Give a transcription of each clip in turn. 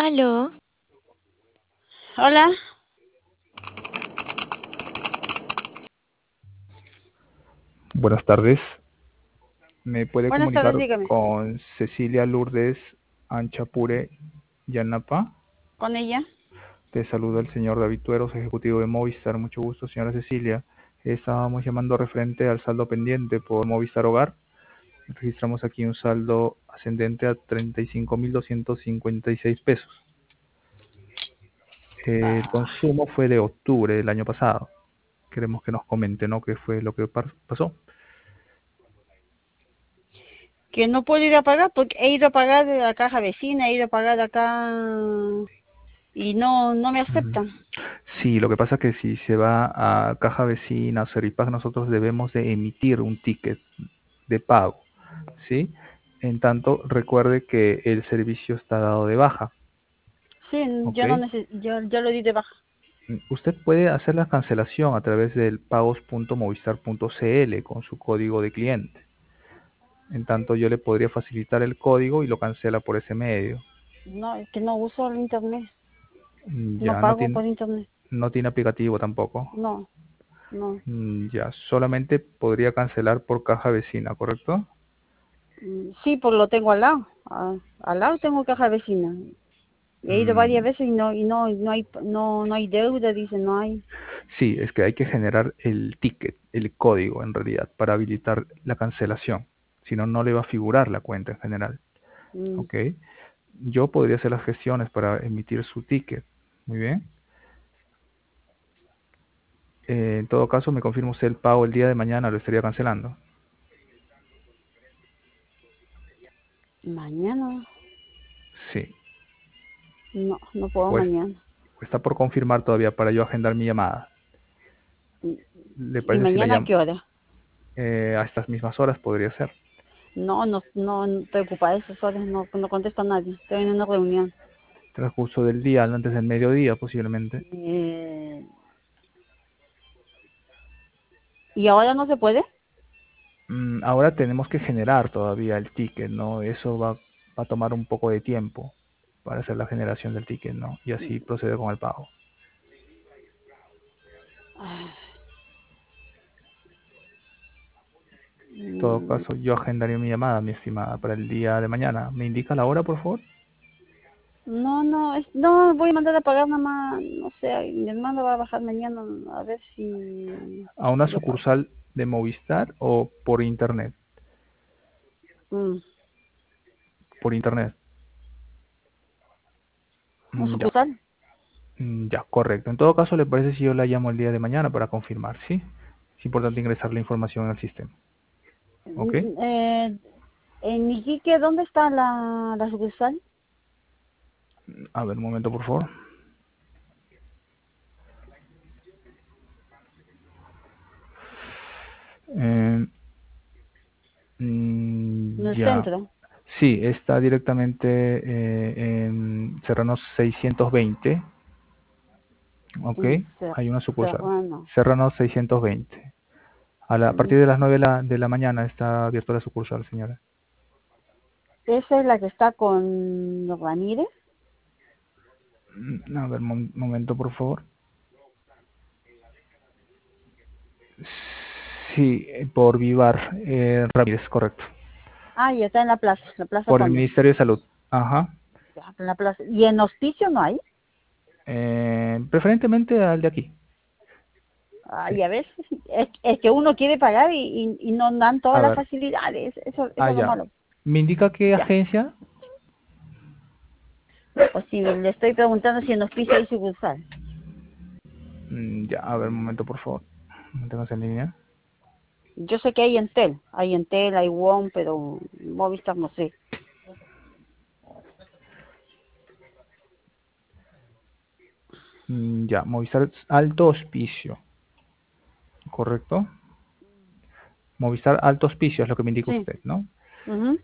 Aló, Hola, Buenas tardes. ¿Me puede buenas tardes, comunicar dígame. con Cecilia Lourdes Anchapure Yanapa? ¿Con ella? Te saluda el señor David Tueros, ejecutivo de Movistar. Mucho gusto, señora Cecilia. Estábamos llamando referente al saldo pendiente por Movistar Hogar. Registramos aquí un saldo ascendente a 35.256 pesos. El Ah, consumo fue de octubre del año pasado. Queremos que nos comente, ¿no? ¿Qué fue lo que pasó? que no puedo ir a pagar porque he ido a pagar de la caja vecina, he ido a pagar acá y no me Ujú. aceptan. Sí, lo que pasa es que si se va a Caja Vecina o Servipack, nosotros debemos de emitir un ticket de pago, ¿sí? En tanto, recuerde que el servicio está dado de baja, Sí, ¿ok? yo no necesito, yo lo di de baja. Usted puede hacer la cancelación a través del pagos.movistar.cl con su código de cliente. En tanto, yo le podría facilitar el código y lo cancela por ese medio. No, es que no uso el internet, no Ya, pago por internet. no tiene aplicativo tampoco. No, no. Ya, solamente podría cancelar por Caja Vecina, ¿correcto? Sí, pues lo tengo al lado. Al lado tengo caja vecina. He ido varias Mm, veces no hay deuda, dice, no hay. Sí, es que hay que generar el ticket, el código en realidad, para habilitar la cancelación. Si no, no le va a figurar la cuenta en general. Mm, ¿Ok? Yo podría hacer las gestiones para emitir su ticket. Muy bien. En todo caso, me confirma usted el pago el día de mañana, lo estaría cancelando. Mañana, Sí. no puedo Pues mañana. está por confirmar todavía para yo agendar mi llamada. ¿Le ¿Y parece si la mañana a llamo qué hora? a estas mismas horas? Podría ser. No estoy ocupada esas horas, no contesta a nadie. Estoy en una reunión. Transcurso del día, antes del mediodía posiblemente. Eh, ¿Y ahora no se puede? Ahora tenemos que generar todavía el ticket, ¿no? Eso va a tomar un poco de tiempo para hacer la generación del ticket, ¿no? Y así proceder con el pago. Ah, En todo mm, caso, yo agendaré mi llamada, mi estimada, para el día de mañana. ¿Me indica la hora, por favor? no, voy a mandar a pagar nada más, no sé, mi hermano va a bajar mañana a ver ¿A una si le pago. sucursal de Movistar o por internet? Mm, Por internet. ¿Un Ya. sucursal? Ya, correcto. En todo caso, ¿le parece si yo la llamo el día de mañana para confirmar? ¿Sí? Es importante ingresar la información en el sistema. ¿Ok? Eh, en Iquique, ¿dónde está la sucursal? A ver, un momento, por favor. Eh, En el ya. centro. Sí, está directamente en Serrano 620. Ok, En hay una sucursal. Serrano. Serrano 620. A Mm, partir de las 9 de la mañana está abierta la sucursal, señora. Esa es la que está con Ramírez. A ver, momento, por favor. Sí, por Vivar Ramírez, correcto. Ah, y está en la Plaza Por el Fondo. Ministerio de Salud. Ajá. Ya, en la plaza. ¿Y en Hospicio no hay? Preferentemente al de aquí. Sí. Ay, a veces es que uno quiere pagar y no dan A todas las ver. facilidades. Eso Ah, es lo ya. malo. ¿Me indica qué Ya. agencia? O si le estoy preguntando si en Hospicio hay sucursal. Ya, a ver, un momento, por favor. Manténgase en línea. Yo sé que hay Entel, hay WOM, pero Movistar no sé. Ya, Movistar Alto Hospicio, ¿correcto? Movistar Alto Hospicio es lo que me indica Sí. usted, ¿no? Ujú.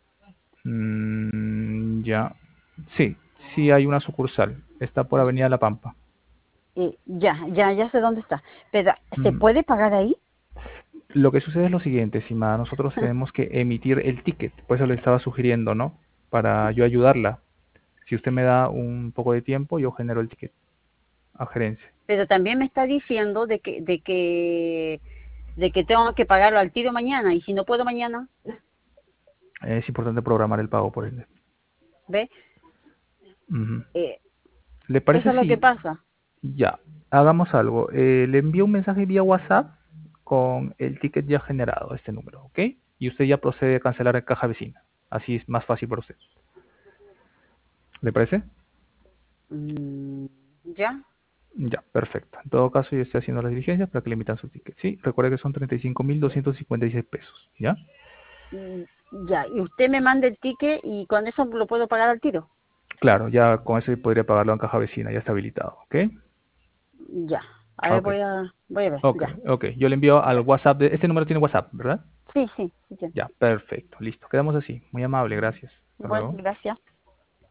Ya. Sí, sí hay una sucursal. Está por Avenida La Pampa. Ya sé dónde está. Pero, ¿se Mm, puede pagar ahí? Lo que sucede es lo siguiente, estimada. Nosotros tenemos que emitir el ticket. Por eso le estaba sugiriendo, ¿no? Para yo ayudarla. Si usted me da un poco de tiempo, yo genero el ticket a gerencia. Pero también me está diciendo de que tengo que pagarlo al tiro mañana, y si no puedo mañana, Es importante programar el pago por ende. ¿ve? Ujú. Eh, ¿Le Eso parece es lo que si pasa. ya hagamos algo? Le envío un mensaje vía WhatsApp con el ticket ya generado, este número, ¿ok? Y usted ya procede a cancelar en caja vecina. Así es más fácil para usted. ¿Le parece? Mm, ¿ya? Ya, perfecto. En todo caso, yo estoy haciendo las diligencias para que le emitan su ticket. Sí, recuerde que son 35.256 pesos, ¿ya? Mm, ya, y usted me manda el ticket y con eso lo puedo pagar al tiro. Claro, ya con eso podría pagarlo en caja vecina, ya está habilitado, ¿ok? Ya, a ver, Ok, voy a ver, ok, ya. ok. Yo le envío al WhatsApp, este número tiene WhatsApp, ¿verdad? Sí, sí, sí tiene. Ya, perfecto, listo. Quedamos así. Muy amable, gracias. Hasta Bueno, luego. gracias.